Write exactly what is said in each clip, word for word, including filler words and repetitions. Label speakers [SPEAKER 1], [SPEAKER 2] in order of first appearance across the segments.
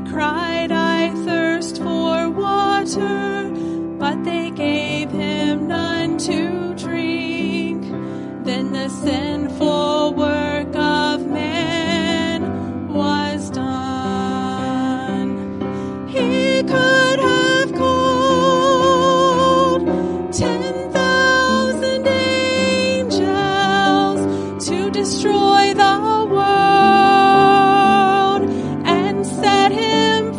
[SPEAKER 1] cried, I thirst for water, but they gave him none to drink. Then the sinful work of man was done. He could have called ten thousand angels to destroy the world and set him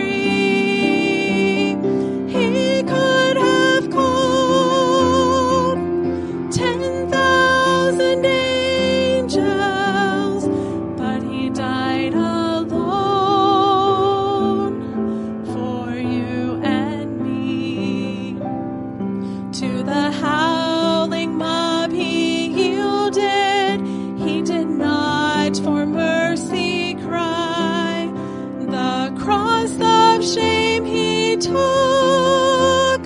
[SPEAKER 1] free. He could have called ten thousand angels, but he died alone for you and me. To the howling mob he yielded, he did not for mercy cry. The cross of shame he took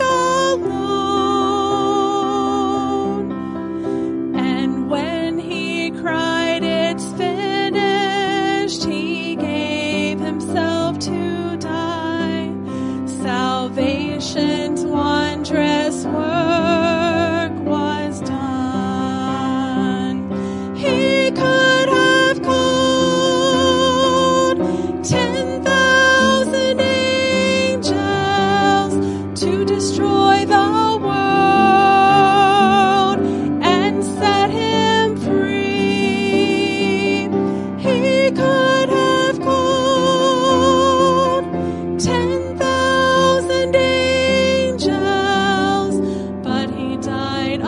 [SPEAKER 1] alone. And when he cried, it's finished, he gave himself to die. Salvation's wondrous work was done. He could have called ten thousand angels to destroy the world and set him free. He could have called ten thousand angels, but he died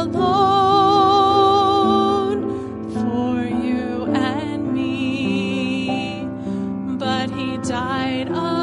[SPEAKER 1] alone for you and me. But he died alone.